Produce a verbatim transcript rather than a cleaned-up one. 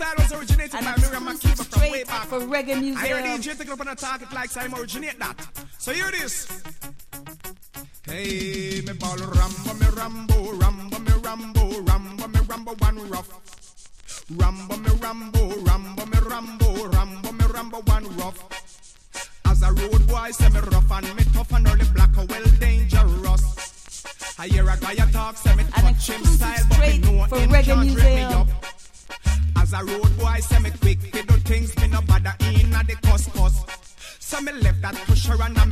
style was originated and by Miriam Makeba from way back. For reggae music. I hear D J take up on a target like Simon originate that. So hear this. Hey, me ball rambo, me rambo, rambo, me rambo, rambo, me rambo, one rough. Rambo, me rambo, rambo, me rambo, rambo, me rambo, one rough. As a road boy, say me rough and me tough and early black, well dangerous. I hear a guy talk, say me touch him style, but me know him can't rip me up. As a road boy, say me quick, he do things me no bother in a the cuss cuss. So me left that pusher and